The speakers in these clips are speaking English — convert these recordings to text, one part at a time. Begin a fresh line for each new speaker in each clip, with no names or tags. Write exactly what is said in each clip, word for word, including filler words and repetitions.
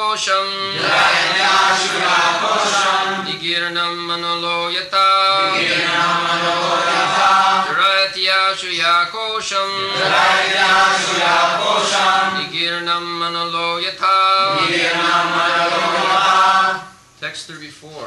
kosham
Jayatya Shuya kosham
Vigirnam manoloyata
Vigirnam manoloyata
Jayatya Shuya kosham
Jayatya Shuya kosham
Vigirnam manoloyata
Vigirnam manoloyata.
Text thirty-four.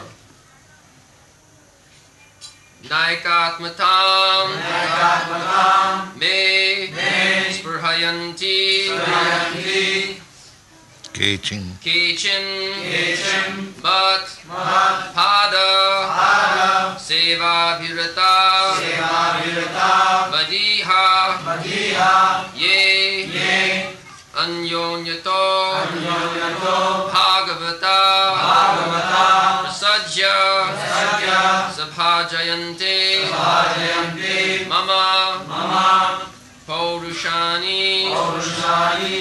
Naikatmatam
Naikatmatam
Me
Me
Spurhayanti
Spurhayanti
Kechin
Kechin
Kechin
Mat
Mat
Pada
Pada
Seva Bhirata
Seva Virata
Madiha
Madiha
Ye
Ye
Anyonyato
Anyonato
Bhagavata
Bhagavata
Prasajya
Satya
Sabhajayante
Bhajayanti
Mama
Mama
Paurushani
Paurushani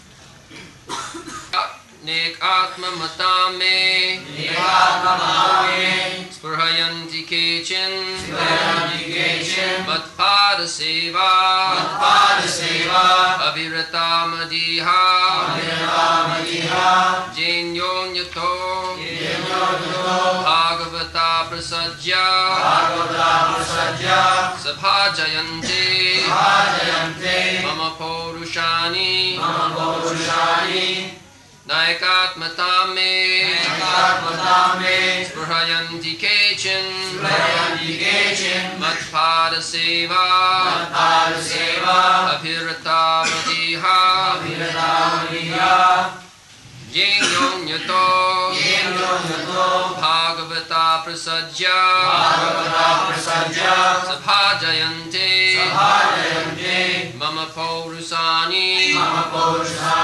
Nek Atma Matame
Ekatmamame
Spurhayanti Kechin
Spurhayanti Kechin
Matpada Seva
Matpada Seva
Avirata Madiha
Avirata Madiha
Jainyonato
Yenyoto
Bhagavata Prasajya
Bhagavata Prasajya
Sabhajayante
Bhajayante
Mama Paurushani
Mama Paurushani
Naikatmatame
Ekatmamame
Spurhayanti Kechin
Spurhayanti Kechin
Matpada Seva
Matpada Seva
Abhirata Madiha
Avirata Madiha
Jainyonato
Yenyoto
Bhagavata Prasajya
Bhagavata Prasajya
Sabhajayante
Bhajayante
Mama Paurusani
Mama Paurushani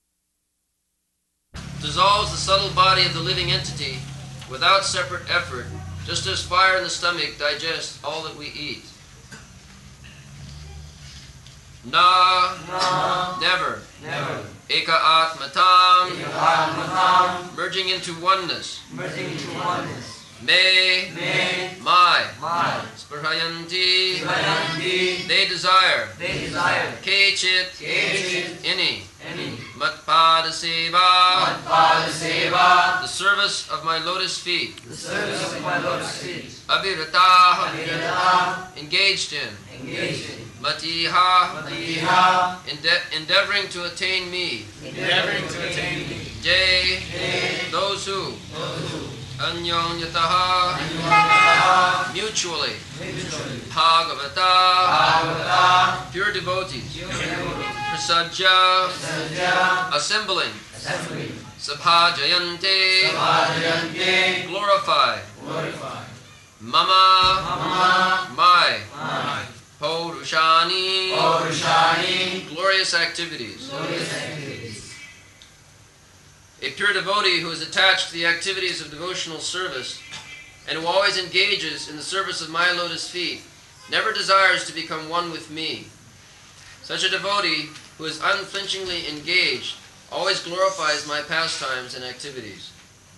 dissolves the subtle body of the living entity without separate effort, just as fire in the stomach digests all that we eat. Na,
Na
never.
Never
Eka Atmatam,
Ekatmamam
merging into oneness.
Merging into oneness
Me,
Me
my.
My
Spurhayanti,
Spurhayanti
they desire.
They desire
Kechit,
Kechit
any.
Any
Matpada Seva,
Matpada Seva
the service of my lotus feet.
The service of my lotus feet
Abhirata,
Avirata
engaged in.
Engaged in
Matiha,
Matiha
ende- endeavoring to attain me.
Endeavoring to attain me
Jay,
They
those who.
Those who
Anyonyataha,
Anyonyataha
mutually.
Mutually
Bhagavata,
Bhagavata
pure devotees.
Pure
Prasajya,
Satya
assembling.
Assembly
Sabhajayante,
Bhajayante
glorify.
Glorify
Mama,
Mama
my.
My
Paurushani,
Paurushani
glorious activities.
Glorious activities
A pure devotee who is attached to the activities of devotional service and who always engages in the service of my lotus feet never desires to become one with me. Such a devotee who is unflinchingly engaged always glorifies my pastimes and activities.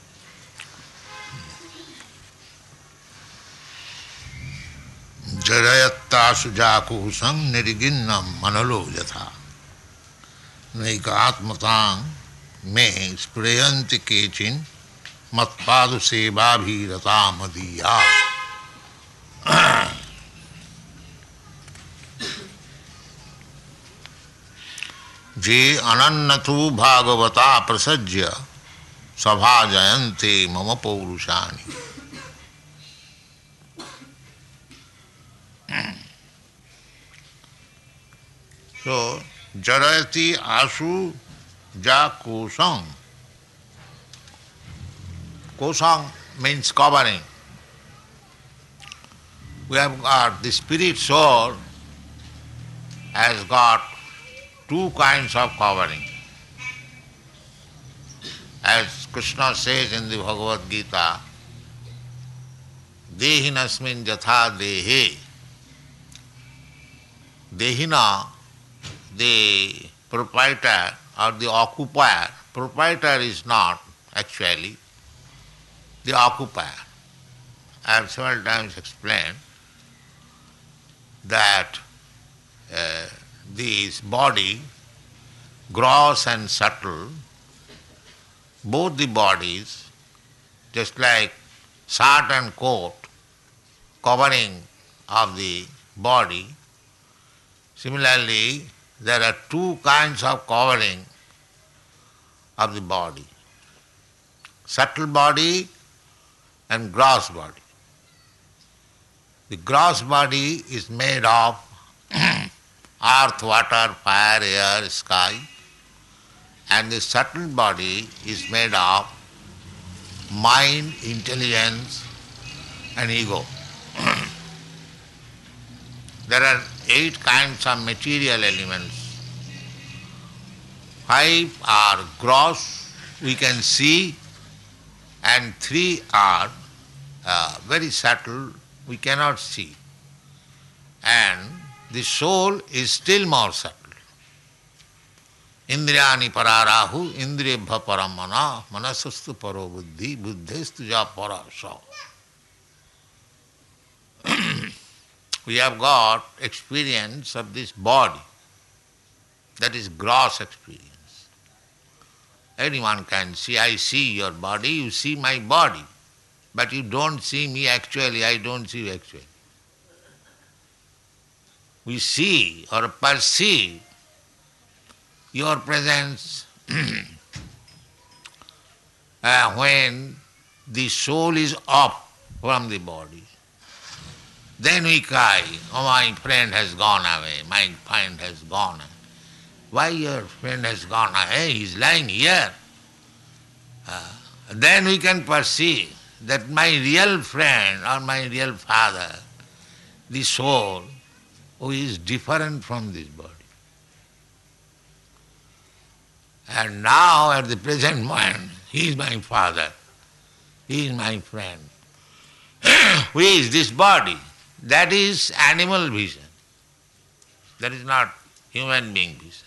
Jarayatta sujakusam niriginnam manalo yatha Naikatmatang me sprayanti kechin matpadu seva bhirata madiya. Je anannatu bhagavata prasajya sabhajayante mama paurushani. So, jarayati asu ja kosam. Kosam means covering. We have got the spirit soul has got two kinds of covering. As Krishna says in the Bhagavad Gita, Dehinasmin jatha dehe. Dehina, the proprietor or the occupier, proprietor is not actually the occupier. I have several times explained that uh, this body, gross and subtle, both the bodies, just like shirt and coat, covering of the body. Similarly, there are two kinds of covering of the body, subtle body and gross body. The gross body is made of earth, water, fire, air, sky, and the subtle body is made of mind, intelligence, and ego. There are eight kinds of material elements. Five are gross, we can see, and three are uh, very subtle, we cannot see. And the soul is still more subtle. Indriyani pararahu, indriyabha paramana, manasastu paro buddhi, buddhestu ja parasa. We have got experience of this body, that is gross experience. Anyone can see, I see your body, you see my body, but you don't see me actually, I don't see you actually. We see or perceive your presence uh, when the soul is up from the body. Then we cry, oh, my friend has gone away, my friend has gone away. Why your friend has gone away? He is lying here. Uh, then we can perceive that my real friend or my real father, the soul, who is different from this body. And now at the present moment, he is my father, he is my friend. Who is this body? That is animal vision. That is not human being vision.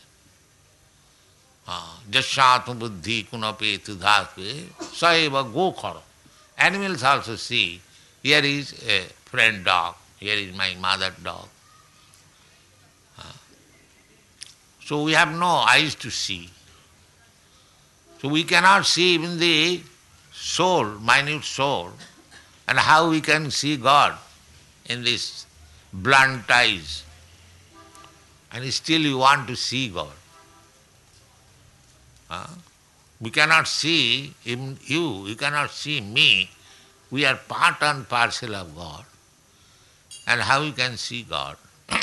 Jasyatma buddhi kunape tudhape saeva gokhara. Animals also see, here is a friend dog, here is my mother dog. So we have no eyes to see. So we cannot see even the soul, minute soul, and how we can see God in these blunt eyes. And still you want to see God. Uh, we cannot see even you, you cannot see me. We are part and parcel of God. And how you can see God?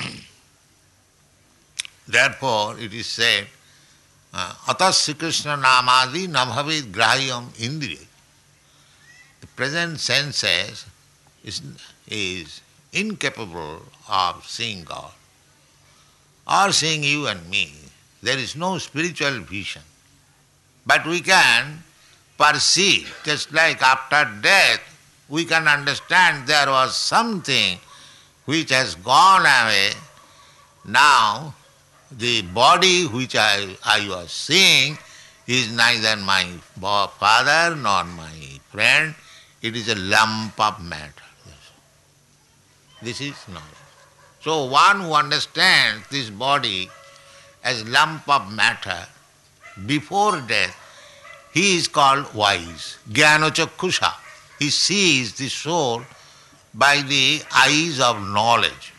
Therefore, it is said, Atas Sri Krishna namadi nabhavid grahyam indriya. The present senses is, is incapable of seeing God or seeing you and me. There is no spiritual vision. But we can perceive, just like after death, we can understand there was something which has gone away. Now, the body which I, I was seeing is neither my father nor my friend. It is a lump of matter. This is knowledge. So one who understands this body as lump of matter before death, he is called wise. Jnanachaksha. He sees the soul by the eyes of knowledge.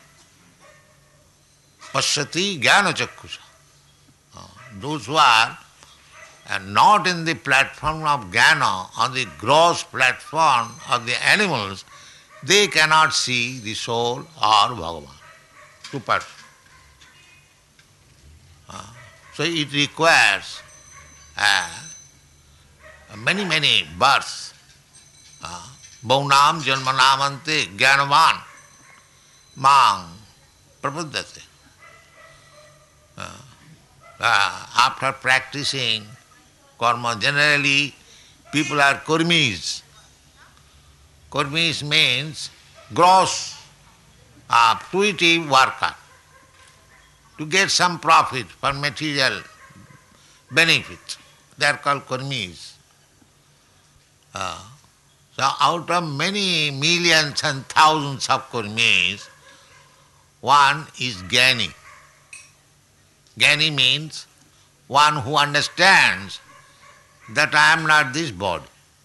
Pashyati jnanachaksha. Those who are not in the platform of jnana, on the gross platform of the animals, they cannot see the soul or Bhagavan. Two parts. So it requires uh, many, many births. Bhaunam janmanamante jnanavan mang prabuddhate. Uh, uh, after practicing karma, generally people are kurmis. Kurmis means gross, uh, fruitive worker, to get some profit for material benefit. They are called kurmis. Uh, so out of many millions and thousands of kurmis, one is Jnani. Jnani means one who understands that I am not this body.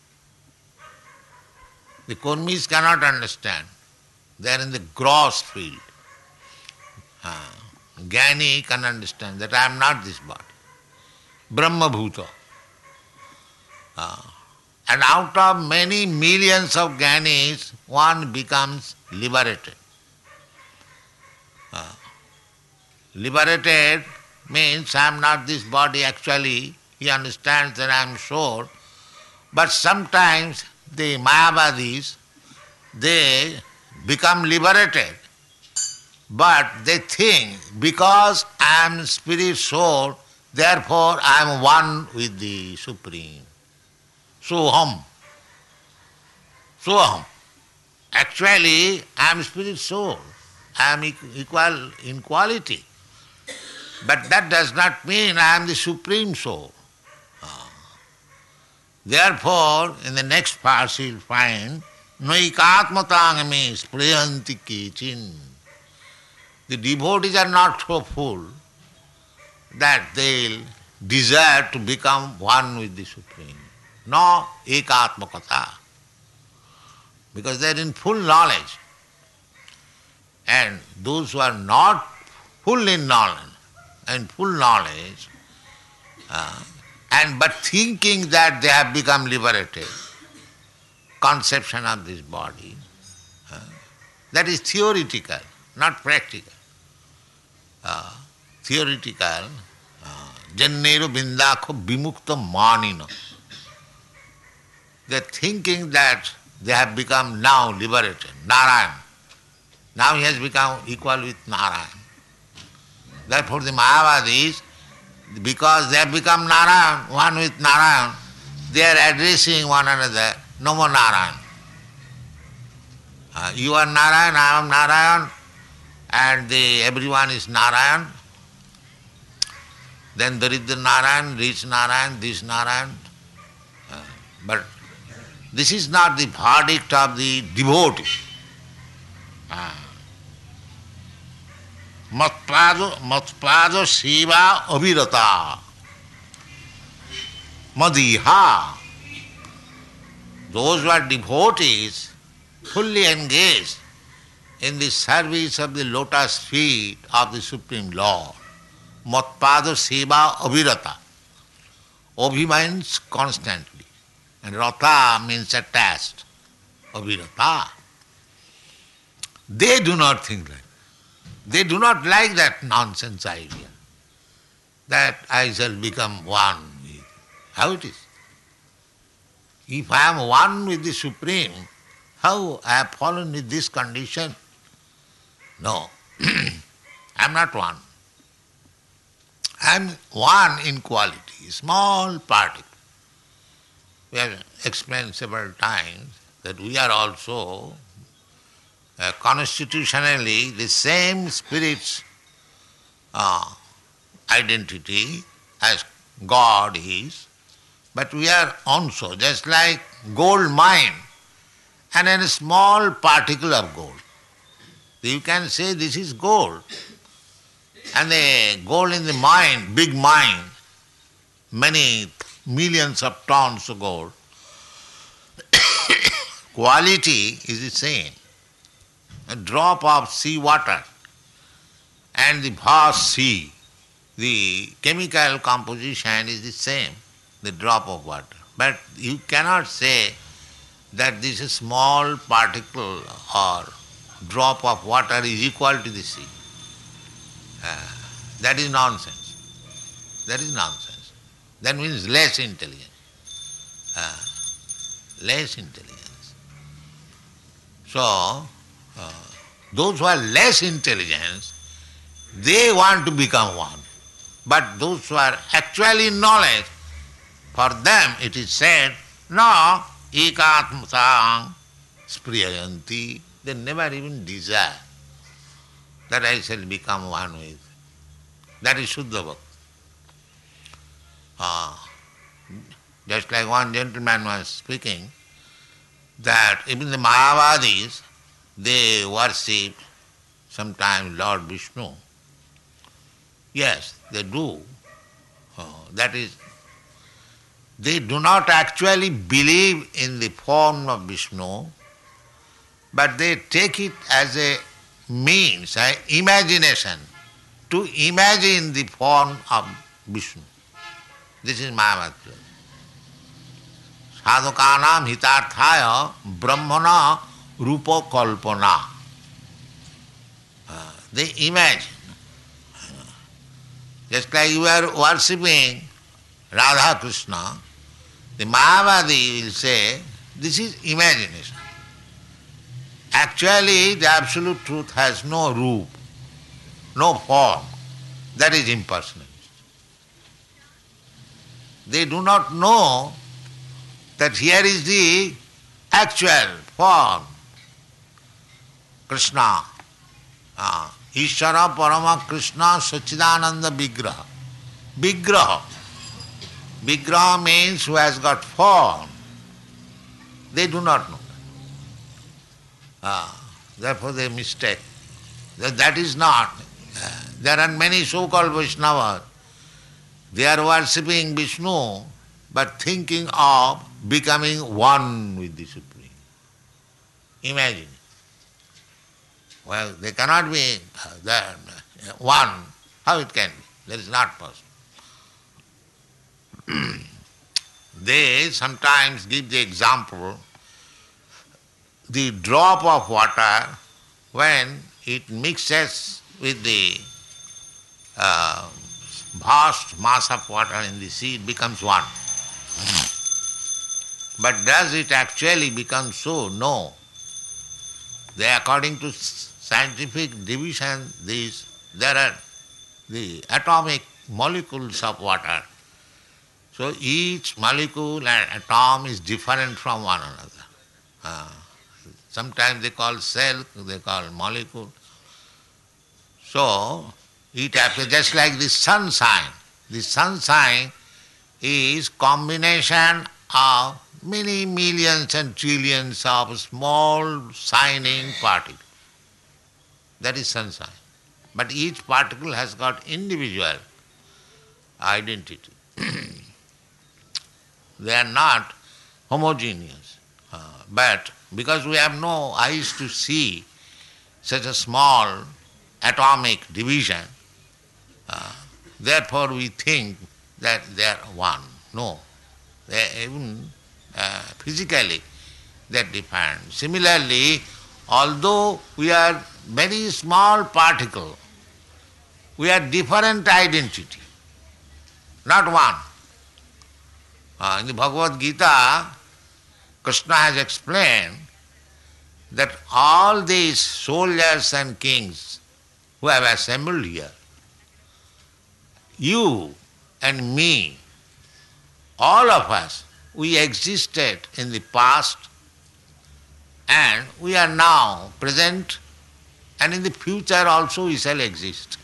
The Kurmis cannot understand. They are in the gross field. Uh, Jnani can understand that I am not this body. Brahma Bhuta. Uh, and out of many millions of Jnanis, one becomes liberated. Uh, liberated means I am not this body actually. He understands that I am sure. But sometimes the Mayavadis, they become liberated. But they think, because I am spirit soul, therefore I am one with the Supreme. Soham. Soham. Actually, I am spirit soul. I am equal in quality. But that does not mean I am the Supreme Soul. Therefore, in the next verse you will find, Naikatmatangami spriyanti kechin. The devotees are not so full that they will desire to become one with the Supreme. No ekatmakata. Because they are in full knowledge. And those who are not full in knowledge, and full knowledge, uh, and but thinking that they have become liberated, conception of this body, uh, that is theoretical, not practical. Uh, theoretical, jannero bindakho vimukta manina. They are thinking that they have become now liberated, Narayan. Now he has become equal with Narayan. Therefore the Mayavadis, because they have become Narayan, one with Narayan, they are addressing one another, no more Narayan. Uh, you are Narayan, I am Narayan, and the, everyone is Narayan. Then there is the Narayan, rich Narayan, this Narayan. Uh, but this is not the verdict of the devotee. Uh, Matpado, matpado Shiva Abhirata. Madiha. Those who are devotees, fully engaged in the service of the lotus feet of the Supreme Lord. Matpada Seva Abhirata. Abhi means constantly, and Rata means attached. Abhirata. They do not think like that. They do not like that nonsense idea that I shall become one with. How it is? If I am one with the Supreme, how I have fallen in this condition? No, I am not one. I am one in quality, small particle. We have explained several times that we are also uh, constitutionally the same spirit's uh, identity as God is, but we are also just like gold mine and a small particle of gold. You can say this is gold. And the gold in the mine, big mine, many millions of tons of gold, quality is the same. A drop of sea water and the vast sea, the chemical composition is the same, the drop of water. But you cannot say that this small particle or drop of water is equal to the sea. Uh, that is nonsense. That is nonsense. That means less intelligence. Uh, less intelligence. So, uh, those who are less intelligent, they want to become one. But those who are actually in knowledge, for them it is said, no, ekatmasang spriyanti, they never even desire that I shall become one with. That is Shuddha Bhakti. Uh, just like one gentleman was speaking, that even the Mayavadis, they worship sometimes Lord Vishnu. Yes, they do. Uh, that is they do not actually believe in the form of Vishnu, but they take it as a means, an imagination, to imagine the form of Vishnu. This is Mayavad. Sadhukanam hitarthaya brahmana rupa kalpana. Uh, they imagine. Just like you are worshipping Radha Krishna, the Mayavadi will say, this is imagination. Actually, the absolute truth has no roop, no form. That is impersonalist. They do not know that here is the actual form. Krishna, uh, Ishvara Parama Krishna Sachidananda Vigraha. Vigraha. Vigraha means who has got form. They do not know. Ah, therefore they mistake. That, that is not. Uh, there are many so-called Vaishnavas. They are worshipping Vishnu, but thinking of becoming one with the Supreme. Imagine. Well, they cannot be uh, one. How it can be? That is not possible. They sometimes give the example, the drop of water, when it mixes with the uh, vast mass of water in the sea, it becomes one. But does it actually become so? No. They, according to scientific division, these, there are the atomic molecules of water. So each molecule and atom is different from one another. Uh, sometimes they call cell, they call molecule. So it happens just like the sunshine. The sunshine is combination of many millions and trillions of small shining particles. That is sunshine. But each particle has got individual identity. They are not homogeneous. Uh, but because we have no eyes to see such a small atomic division, uh, therefore we think that they are one. No. They are even uh, physically they are different. Similarly, although we are very small particle, we are different identity, not one. Uh, in the Bhagavad Gita, Krishna has explained that all these soldiers and kings who have assembled here, you and me, all of us, we existed in the past and we are now present, and in the future also we shall exist.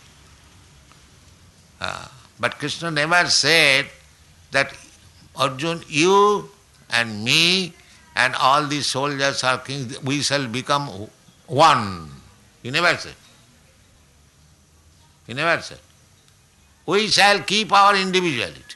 Uh, but Krishna never said that Arjun, you and me and all these soldiers are kings, we shall become one. He never said. He never said. We shall keep our individuality.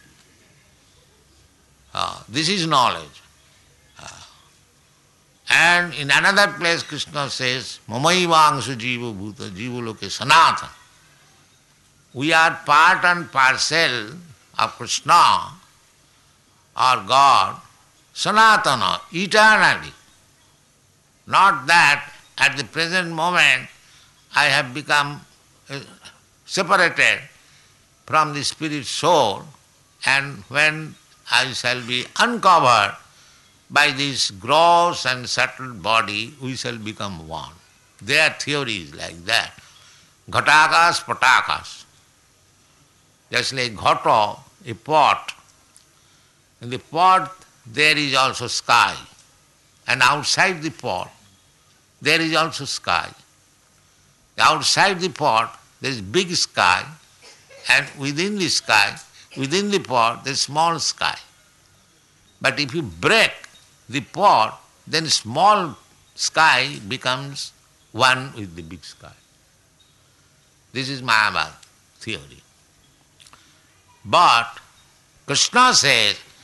Uh, this is knowledge. Uh, and in another place Krishna says, Mamaivangshu jiva bhuta jiva loke sanatana. We are part and parcel of Krishna or God, sanatana, eternally. Not that at the present moment I have become uh, separated from the spirit soul, and when I shall be uncovered by this gross and subtle body, we shall become one. Their theory is like that. Ghatakas, patakas. Just like ghata, a pot. In the pot there is also sky. And outside the pot there is also sky. Outside the pot there is big sky, and within the sky, within the pot there is small sky. But if you break the pot, then small sky becomes one with the big sky. This is Mayavad theory. But Krishna says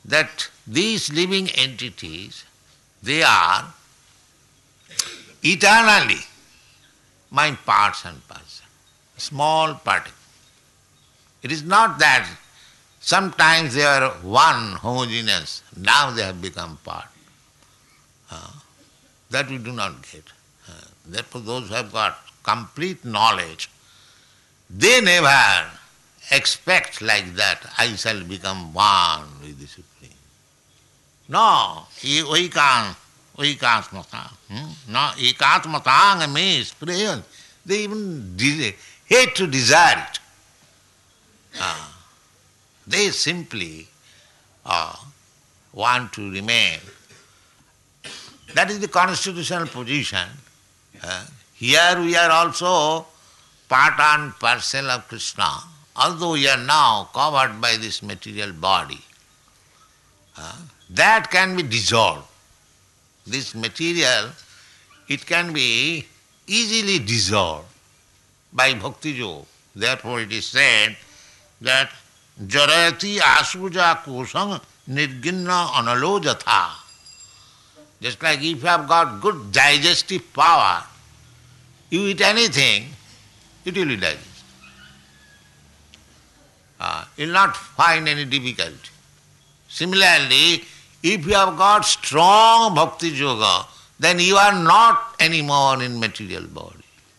that these living entities, they are eternally my parts and parcel, small particle. It is not that sometimes they are one homogeneous, now they have become part. Uh, that we do not get. Uh, therefore those who have got complete knowledge, they never expect like that, I shall become one with the Supreme. No, ekatmata. Hmm? No, ekatmatang means prayer. They even de- hate to desire it. Uh, they simply uh, want to remain. That is the constitutional position. Uh, here we are also part and parcel of Krishna, although we are now covered by this material body. Uh, that can be dissolved. This material, it can be easily dissolved by bhakti yoga. Therefore it is said that jarayati asuja kosam nirginna analojatha. Just like if you have got good digestive power, you eat anything, it will be digested. Uh, you will not find any difficulty. Similarly, if you have got strong bhakti yoga, then you are not anymore in material body.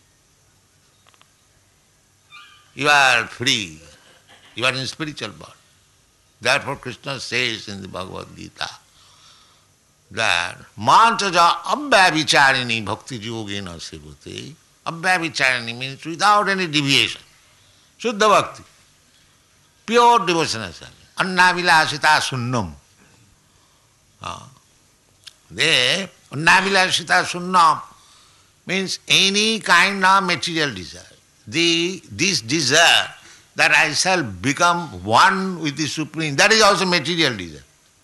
You are free. You are in spiritual body. Therefore Krishna says in the Bhagavad Gita that mantaja abhyavicharini bhakti yogena sevate. Abhyavicharini means without any deviation. Shuddha bhakti. Pure devotional service. Annavilasita sunnam. Uh, they, Annavilasita sunnam means any kind of material desire. The, this desire that I shall become one with the Supreme, that is also material desire.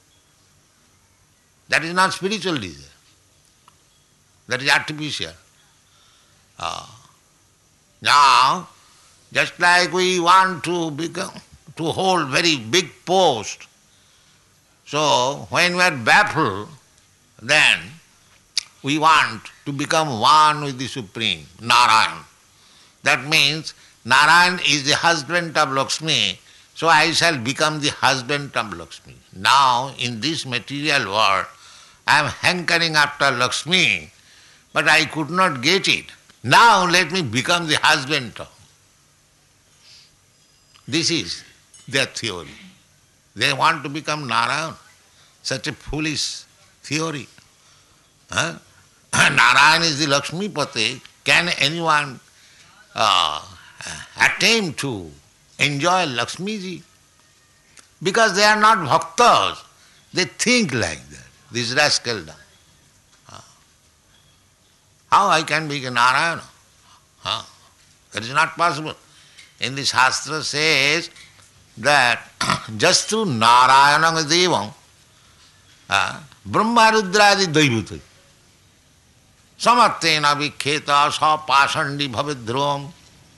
That is not spiritual desire. That is artificial. Uh, now, just like we want to become, to hold very big post, so when we are baffled, then we want to become one with the Supreme, Narayan. That means Narayan is the husband of Lakshmi, so I shall become the husband of Lakshmi. Now, in this material world, I am hankering after Lakshmi, but I could not get it. Now let me become the husband of. This is their theory. They want to become Narayan. Such a foolish theory. Huh? Narayan is the Lakshmi Pate. Can anyone uh, attempt to enjoy Lakshmi ji? Because they are not bhaktas. They think like that. This rascal does. Uh, how I can be a Narayana? Uh, that is not possible. In the Shastra says that just through Narayana Devam, uh, Brahma Rudradi Daivati, Samattena Vikheta Sa Pasandi Bhavidhrom.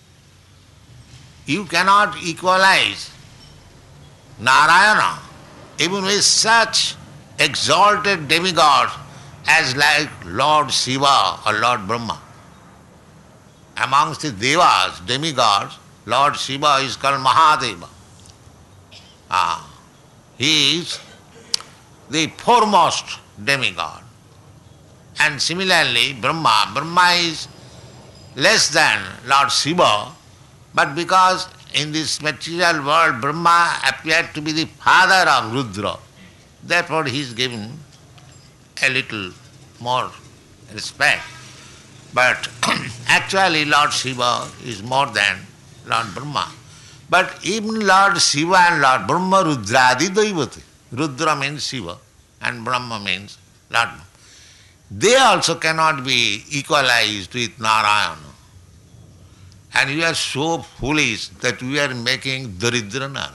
You cannot equalize Narayana even with such exalted demigods as like Lord Shiva or Lord Brahma. Amongst the devas, demigods, Lord Shiva is called Mahadeva. Ah, he is the foremost demigod. And similarly, Brahma, Brahma is less than Lord Shiva, but because in this material world Brahma appeared to be the father of Rudra, therefore he is given a little more respect. But actually Lord Shiva is more than Lord Brahma. But even Lord Shiva and Lord Brahma Rudradi Daivati. Rudra means Shiva and Brahma means Lord. They also cannot be equalized with Narayana. And we are so foolish that we are making Daridra Narayan.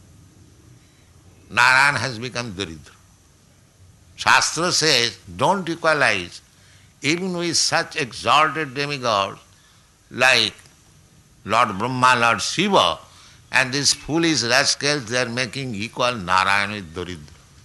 Narayan has become Daridra. Shastra says, don't equalize even with such exalted demigods like Lord Brahma, Lord Shiva, and these foolish rascals, they are making equal Narayan with Daridra.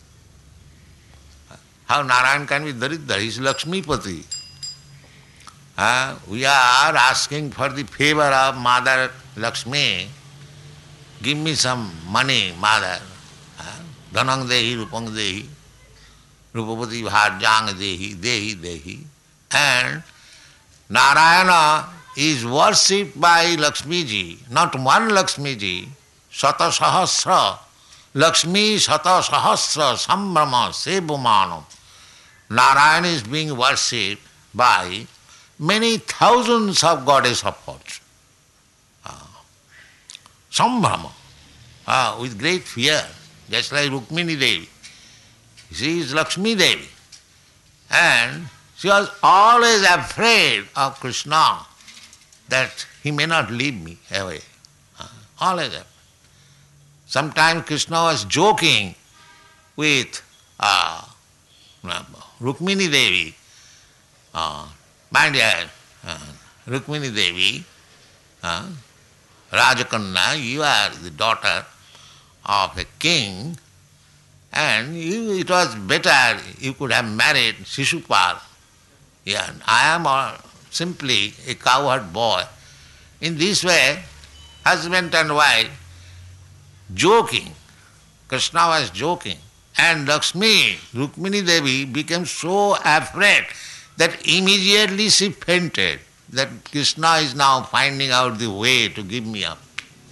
How Narayan can be Daridra? He is Lakshmipati. Uh, we are asking for the favor of Mother Lakshmi. Give me some money, Mother. Uh, Dhanang Dehi, Rupang Dehi, Rupapati Bharjang Dehi, Dehi Dehi. And Narayana is worshipped by Lakshmi ji, not one Lakshmi ji, Sata Sahasra. Lakshmi Sata Sahasra Sambrama Sebumanam. Narayana is being worshipped by many thousands of goddess of gods. Uh, Sambrama, uh, with great fear, just like Rukmini Devi. She is Lakshmi Devi. And she was always afraid of Krishna, that he may not leave me away. Uh, always afraid. Sometimes Krishna was joking with uh, Rukmini Devi. Uh, my dear uh, Rukmini Devi, uh, Rajakanna, you are the daughter of a king, and you, it was better you could have married Shishupal. Yeah, I am uh, simply a cowherd boy. In this way, husband and wife joking. Krishna was joking. And Lakshmi, Rukmini Devi, became so afraid that immediately she fainted, that Krishna is now finding out the way to give me up.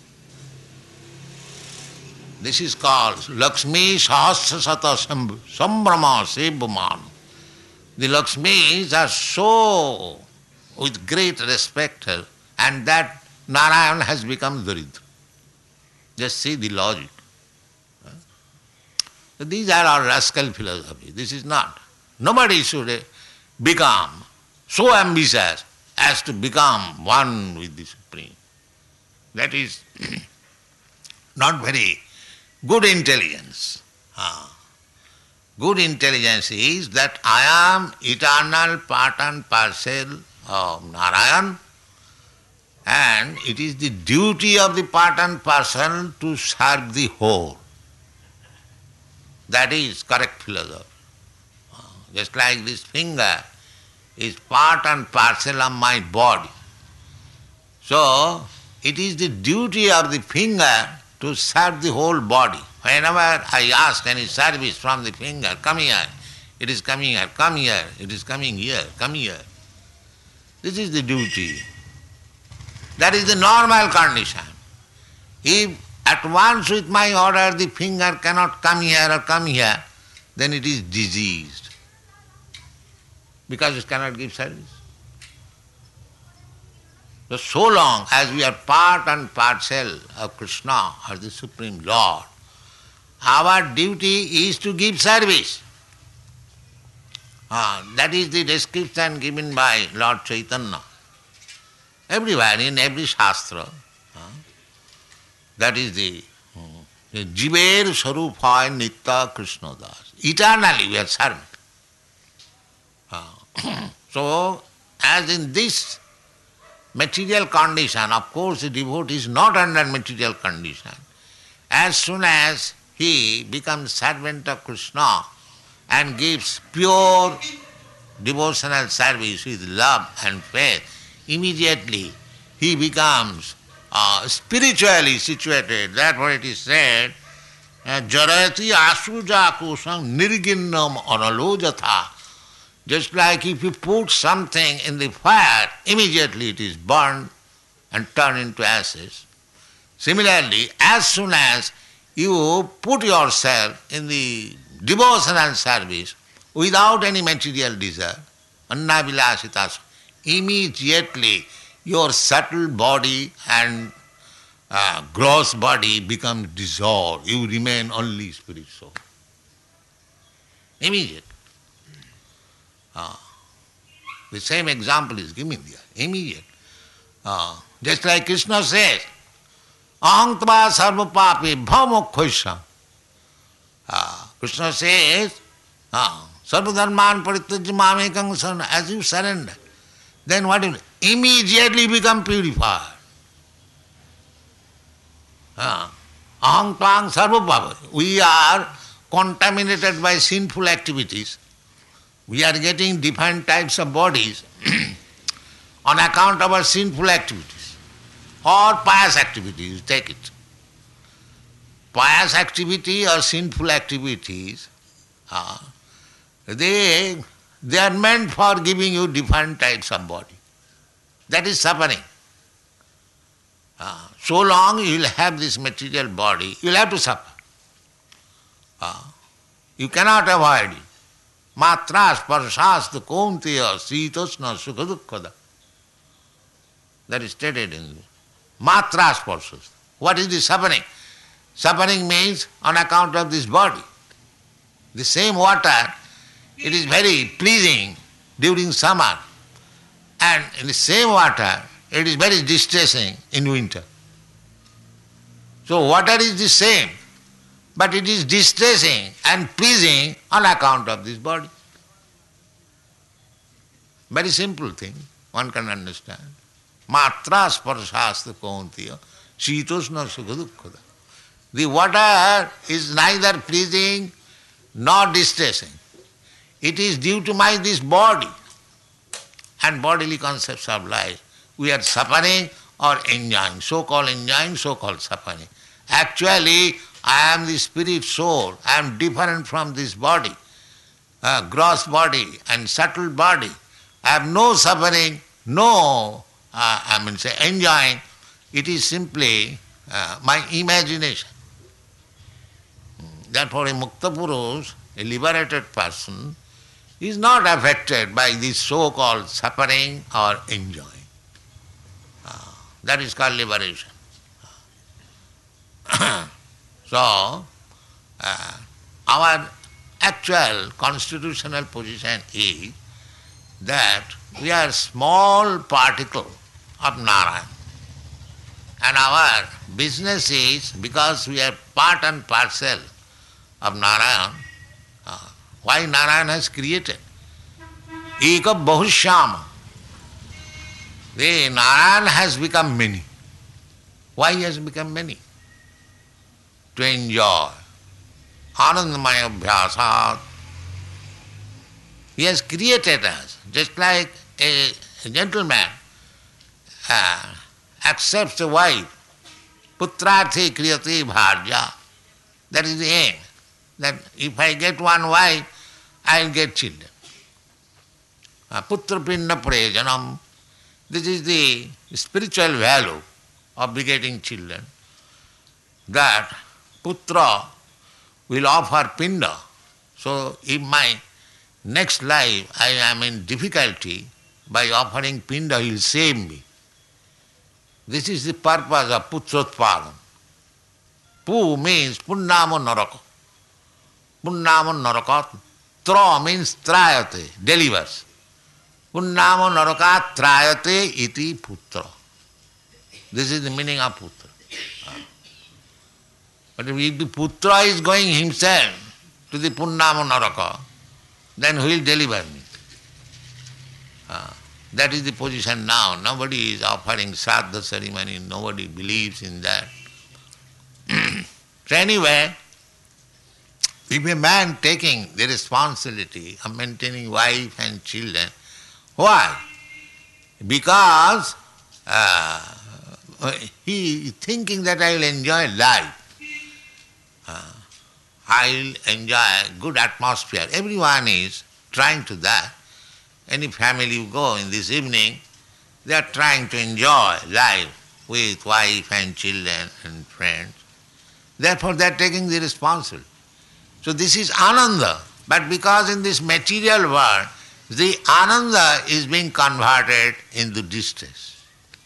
This is called Lakshmi Sahasrasata Sambrama Sebuman. The Lakshmis are so with great respect, and that Narayan has become Daridra. Just see the logic. So these are all rascal philosophy. This is not. Nobody should become so ambitious as to become one with the Supreme. That is not very good intelligence. Ah. Good intelligence is that I am eternal part and parcel of Narayan, and it is the duty of the part and parcel to serve the whole. That is correct philosophy. Just like this finger is part and parcel of my body. So, it is the duty of the finger to serve the whole body. Whenever I ask any service from the finger, come here, it is coming here, come here, it is coming here, come here. This is the duty. That is the normal condition. If at once with my order the finger cannot come here or come here, then it is diseased, because it cannot give service. So, so long as we are part and parcel of Krishna or the Supreme Lord, our duty is to give service. Ah, that is the description given by Lord Chaitanya. Everywhere, in every Shastra, ah, that is the Jiver Sarupaya Nitya Krishna Das. Eternally we are servant. Ah. So, as in this material condition, of course the devotee is not under material condition. As soon as he becomes servant of Krishna and gives pure devotional service with love and faith, immediately he becomes uh, spiritually situated. Therefore it is said, Jarati asuja kusam nirginnam analojatha. Just like if you put something in the fire, immediately it is burned and turned into ashes. Similarly, as soon as you put yourself in the devotional service without any material desire, annavilasita, immediately your subtle body and uh, gross body become dissolved. You remain only spiritual. Immediately. Uh, the same example is given there. Immediate. Uh, just like Krishna says, Aham tva sarva papi bhamokhoisam. Uh, Krishna says, uh, sarva dharman parityajya mamekam sarana. As you surrender, then what will immediately become purified. Uh, Aham tvang sarva papi. We are contaminated by sinful activities. we are getting different types of bodies on account of our sinful activities or pious activities, take it. Pious activity or sinful activities, uh, they, they are meant for giving you different types of body. That is suffering. Uh, so long you will have this material body, you will have to suffer. Uh, you cannot avoid it. Matras parshasta kaunteya sitosna sukhadukkada. That is stated in matras parshasta. What is the suffering? Suffering means on account of this body. The same water, it is very pleasing during summer, and in the same water, it is very distressing in winter. So water is the same, but it is distressing and pleasing on account of this body. Very simple thing, one can understand. Matra sparshasta kaunteya sitosna sukhadukkada. The water is neither pleasing nor distressing. It is due to my this body and bodily concepts of life. We are suffering or enjoying, so-called enjoying, so-called suffering. Actually, I am the spirit soul. I am different from this body, uh, gross body and subtle body. I have no suffering, no, uh, I mean say enjoying. It is simply uh, my imagination. Therefore, a Mukta Purush, a liberated person, is not affected by this so-called suffering or enjoying. Uh, that is called liberation. So, uh, our actual constitutional position is that we are small particle of Narayan. And our business is, because we are part and parcel of Narayan, uh, why Narayan has created? Eka Bahushyama. The Narayan has become many. Why he has become many? To enjoy. Anandamaya Abhyasat. He has created us, just like a, a gentleman uh, accepts a wife. Putrarthe kriyate bharja. That is the aim. That if I get one wife, I will get children. Uh, Putra pinna prajanam. This is the spiritual value of begetting children. That putra will offer pinda. So if my next life I am in difficulty, by offering pinda he will save me. This is the purpose of putrotpadam. Pu means punnamo naraka. Punnamo narakat. Tra means trayate, delivers. Punnamo narakat trayate iti putra. This is the meaning of putra. But if the putra is going himself to the punnamo naraka, then who will deliver me? Uh, that is the position now. Nobody is offering Sraddha ceremony, nobody believes in that. So anyway, if a man taking the responsibility of maintaining wife and children, why? Because uh, he is thinking that I will enjoy life. Uh, I will enjoy a good atmosphere. Everyone is trying to that. Any family you go in this evening, they are trying to enjoy life with wife and children and friends. Therefore they are taking the responsibility. So this is ananda. But because in this material world, the ananda is being converted into distress.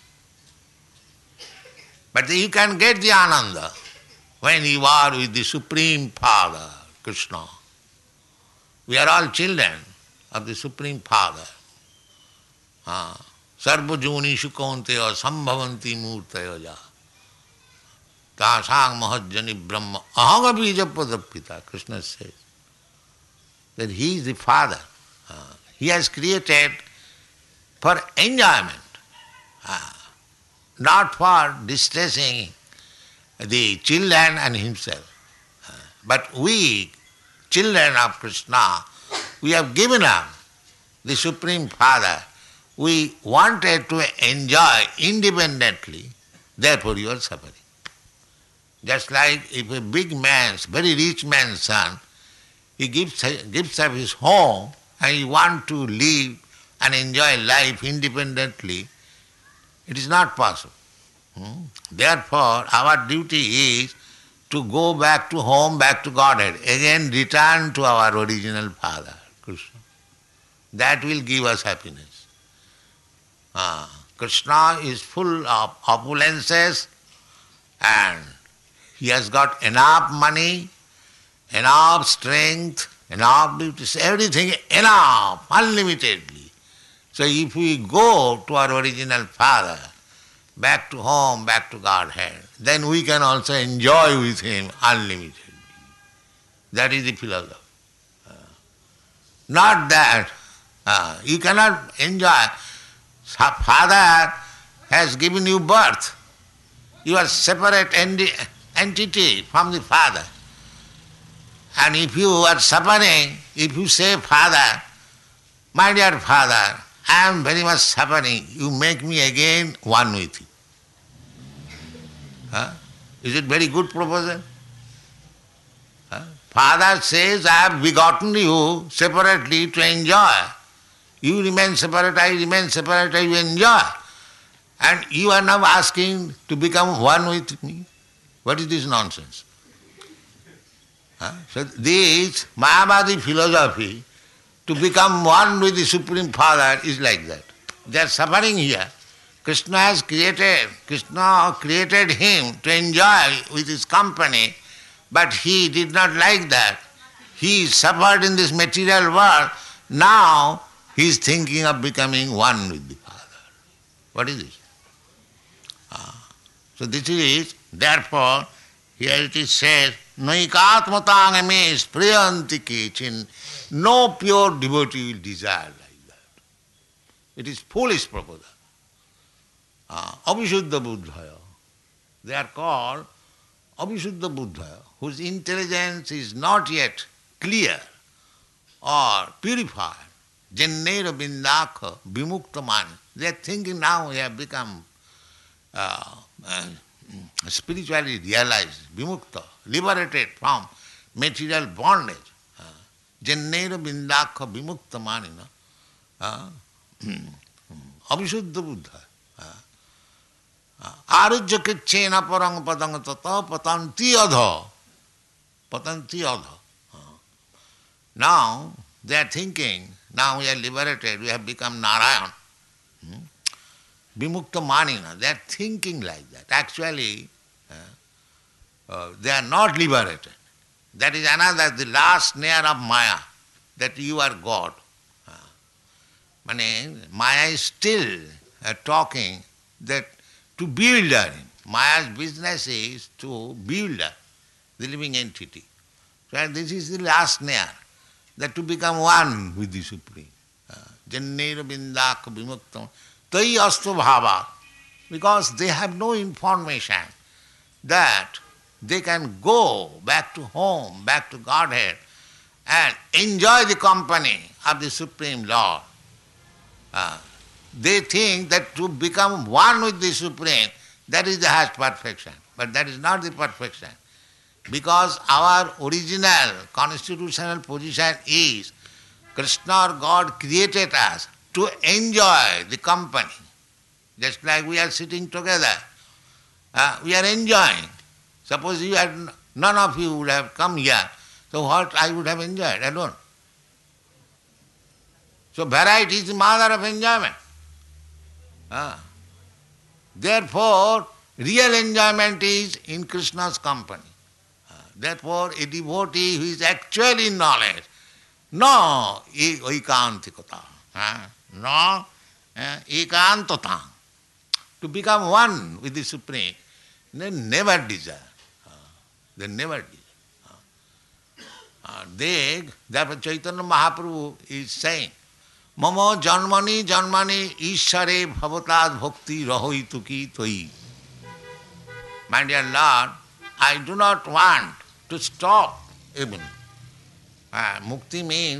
But you can get the ananda when you are with the Supreme Father, Krishna. We are all children of the Supreme Father. Sarva junishu kaunteya sambhavanti murtaya ja. Tasang mahajjani brahma ahanga bija padapita. Krishna says that he is the Father. He has created for enjoyment, not for distressing the children and himself. But we, children of Krishna, we have given up the Supreme Father, we wanted to enjoy independently, therefore you are suffering. Just like if a big man's, very rich man's son, he gives, gives up his home and he wants to live and enjoy life independently, it is not possible. Hmm? Therefore, our duty is to go back to home, back to Godhead, again return to our original Father, Krishna. That will give us happiness. Ah, Krishna is full of opulences and he has got enough money, enough strength, enough beauty, everything enough, unlimitedly. So if we go to our original Father, back to home, back to Godhead, then we can also enjoy with Him unlimitedly. That is the philosophy. Uh, not that uh, you cannot enjoy. Father has given you birth. You are separate enti- entity from the Father. And if you are suffering, if you say, Father, my dear Father, I am very much suffering, you make me again one with you. Huh? Is it very good proposal? Huh? Father says, I have begotten you separately to enjoy. You remain separate, I remain separate, I enjoy. And you are now asking to become one with me. What is this nonsense? Huh? So this Mayavadi philosophy, to become one with the Supreme Father, is like that. They are suffering here. Krishna has created, Krishna created him to enjoy with his company, but he did not like that. He suffered in this material world. Now he is thinking of becoming one with the Father. What is this? Ah. So this is, therefore, here it is said, Naikatmatang me spriyanti kechin. No pure devotee will desire like that. It is foolish proposal. Uh, Abhishuddha Buddhaya. They are called Abhishuddha Buddhaya, whose intelligence is not yet clear or purified. Jannera Bindakha Vimuktamani. They are thinking now we have become uh, uh, spiritually realized, Vimukta, liberated from material bondage. Jannera Bindakha Vimuktamani. Abhishuddha Buddha. Arujya Kichena Parang Padang Tata Patanti Adha. Patanti Adha. Now they are thinking, now we are liberated, we have become Narayan. Vimukta Manina, they are thinking like that. Actually, uh, uh, they are not liberated. That is another, the last snare of Maya, that you are God. Uh, Mane, Maya is still uh, talking that to build her. Maya's business is to build her, the living entity. So this is the last snare, that to become one with the Supreme. Jannera Bindaka Vimuktam Tai Astu Bhava. Because they have no information that they can go back to home, back to Godhead, and enjoy the company of the Supreme Lord. Uh, they think that to become one with the Supreme, that is the highest perfection. But that is not the perfection. Because our original constitutional position is Krishna or God created us to enjoy the company. Just like we are sitting together, uh, we are enjoying. Suppose you had, none of you would have come here, so what I would have enjoyed alone. So variety is the mother of enjoyment. Uh, therefore, real enjoyment is in Krishna's company. Uh, therefore, a devotee who is actually in knowledge, no ekantikata, uh, no uh, ekantata, to become one with the Supreme, they never desire. Uh, they never desire. Uh, uh, they, therefore Chaitanya Mahaprabhu is saying, Mama janmani janmani ishare bhavatad bhakti rahoituki toi. My dear Lord, I do not want to stop even. Uh, mukti means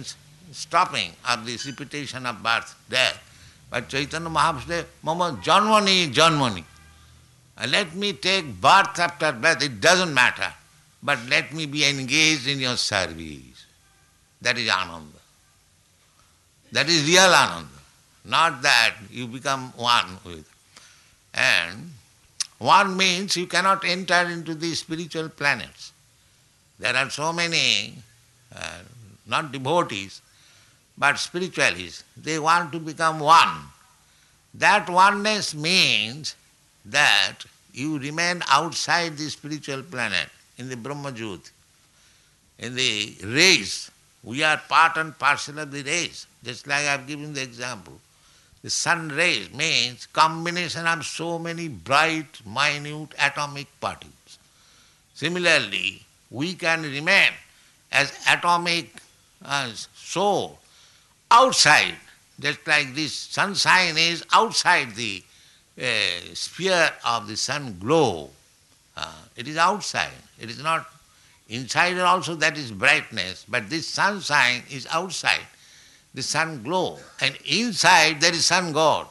stopping of this repetition of birth, death. But Chaitanya Mahaprabhu said, Mama janmani janmani. Let me take birth after birth, it doesn't matter. But let me be engaged in your service. That is Ananda. That is real Ananda. Not that you become one with. And one means you cannot enter into the spiritual planets. There are so many, uh, not devotees, but spiritualists. They want to become one. That oneness means that you remain outside the spiritual planet, in the Brahma-jyoti, in the rays. We are part and parcel of the rays. Just like I have given the example. The sun rays means combination of so many bright, minute atomic particles. Similarly, we can remain as atomic uh, soul outside, just like this sunshine is outside the uh, sphere of the sun glow. Uh, it is outside. It is not inside also, that is brightness, but this sunshine is outside, the sun glow, and inside there is sun god.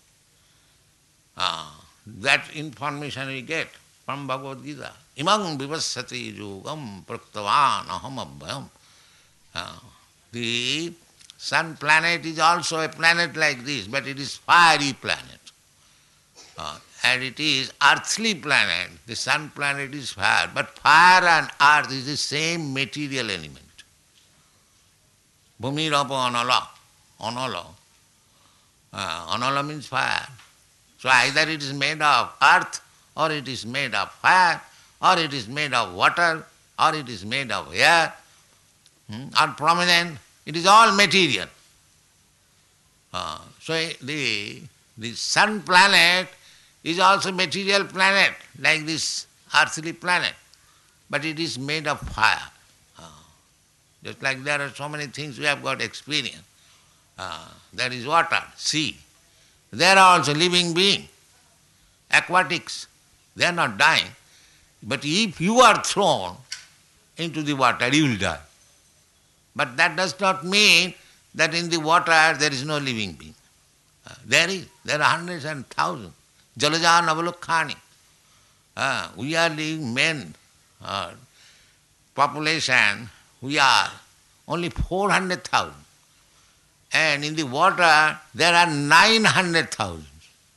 Uh, that information we get from Bhagavad Gita. Imam vivassati yogam praktavan aham abhyam. Uh, the sun planet is also a planet like this, but it is fiery planet. Uh, and it is earthly planet. The sun planet is fire, but fire and earth is the same material element. Bhumi rapa anala. Anala. Uh, anala means fire. So either it is made of earth, or it is made of fire, or it is made of water, or it is made of air, hmm, or prominent. It is all material. Uh, so the, the sun planet is also material planet, like this earthly planet, but it is made of fire. Uh, just like there are so many things we have got experience. Uh, there is water, sea. There are also living beings, aquatics. They are not dying. But if you are thrown into the water, you will die. But that does not mean that in the water there is no living being. Uh, there is. There are hundreds and thousands. Jalaja Navalokhani. Uh, we are living men, uh, population, we are only four hundred thousand. And in the water, there are nine hundred thousand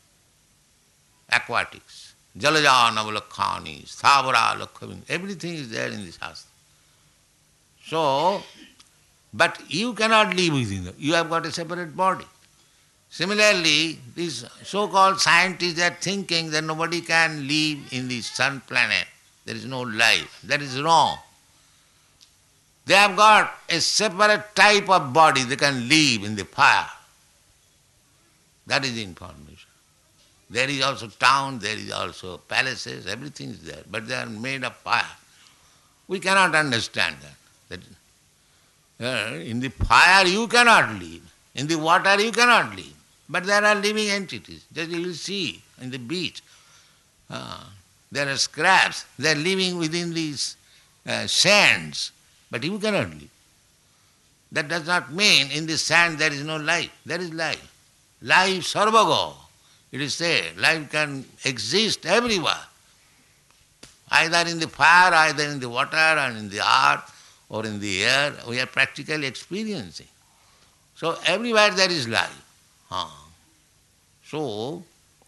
aquatics. Jalaja Navalokhani, Sthavara Lokhavin, everything is there in this house. So, but you cannot live within them. You have got a separate body. Similarly, these so-called scientists are thinking that nobody can live in the sun planet. There is no life. That is wrong. They have got a separate type of body. They can live in the fire. That is information. There is also town, there is also palaces, everything is there, but they are made of fire. We cannot understand that. that uh, in the fire you cannot live. In the water you cannot live. But there are living entities. Just you will see in the beach. Uh, there are crabs. They are living within these uh, sands. But you cannot live. That does not mean in the sand there is no life. There is life. Life sarvago. It is said, life can exist everywhere. Either in the fire, either in the water, or in the earth, or in the air. We are practically experiencing. So everywhere there is life. Huh. So,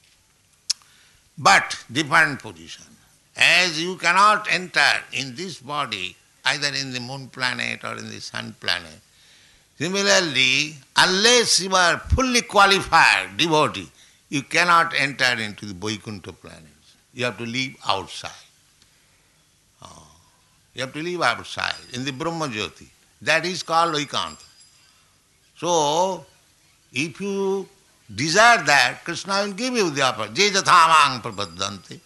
but different position. As you cannot enter in this body, either in the moon planet or in the sun planet, similarly, unless you are fully qualified devotee, you cannot enter into the Vaikuntha planets. You have to live outside. Oh. You have to live outside, in the Brahma-jyoti. That is called Vaikanta. So, if you desire that, Krishna will give you the opportunity. Je jathamang prapaddante.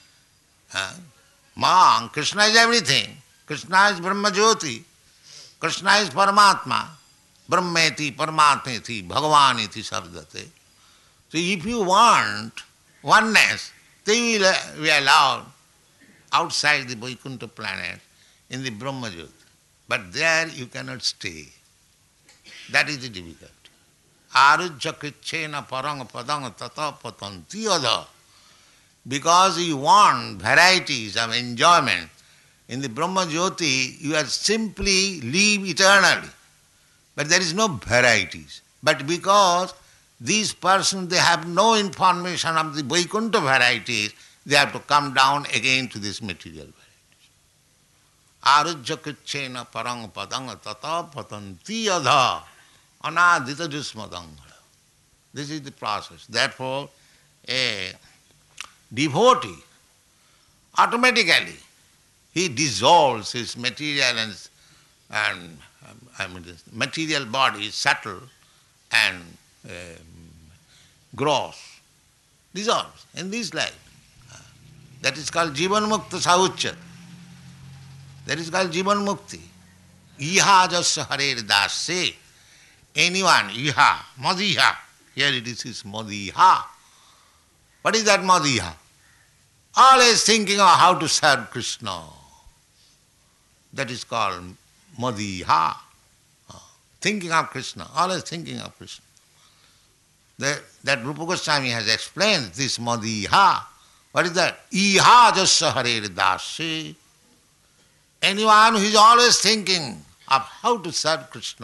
Mang, Krishna is everything. Krishna is Brahma-jyoti. Krishna is Paramatma. Brahmeti, Paramatmeti, Bhagavaniti sabdate. So if you want oneness, they will be allowed outside the Vaikuntha planet, in the Brahma-jyoti. But there you cannot stay. That is the difficulty. Arujya krichena parang padang tata patanti adha. Because you want varieties of enjoyment, in the Brahma Jyoti you are simply live eternally. But there is no varieties. But because these persons, they have no information of the Vaikuntha varieties, they have to come down again to this material varieties. Arujya krichena parang padang tata patanti adha anadita jusmadangala. This is the process. Therefore, a devotee, automatically, he dissolves his material and, and I mean, this material body is subtle and um, gross, dissolves in this life. That is called Jivan Mukta Sauchat. That is called Jivan Mukti. Iha jasya harer dasya. Anyone, iha, madiha. Here it is, is madiha. What is that madiha? Always thinking of how to serve Krishna. That is called madiha. Thinking of Krishna, always thinking of Krishna. That, that Rupa Goswami has explained this madiha. What is that? Iha jasya harer dasya. Anyone who is always thinking of how to serve Krishna.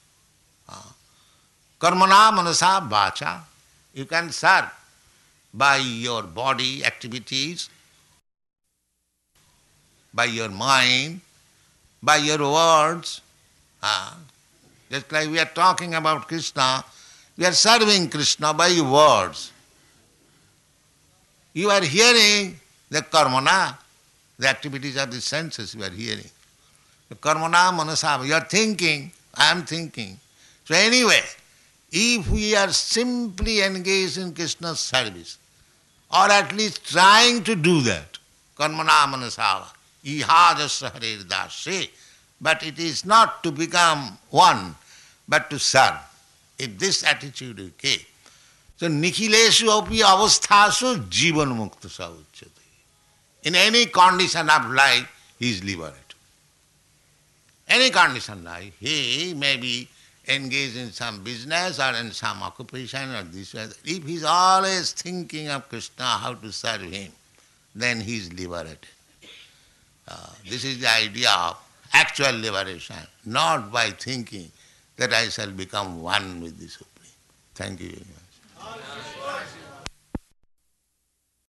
Karmana manasa vacha. You can serve by your body activities, by your mind, by your words. Ah. Just like we are talking about Krishna, we are serving Krishna by words. You are hearing the karmana, the activities of the senses you are hearing. The karmana manasa, you are thinking, I am thinking. So anyway, if we are simply engaged in Krishna's service, or at least trying to do that, karmana manasava, iha jasya harer dasya, but it is not to become one, but to serve. If this attitude is okay, so nikhileshu api avasthasu jivan mukta sauchyate. In any condition of life, he is liberated. Any condition of life, he may be engaged in some business or in some occupation or this or that. If he is always thinking of Krishna, how to serve him, then he is liberated. Uh, this is the idea of actual liberation, not by thinking that I shall become one with the Supreme. Thank you very much.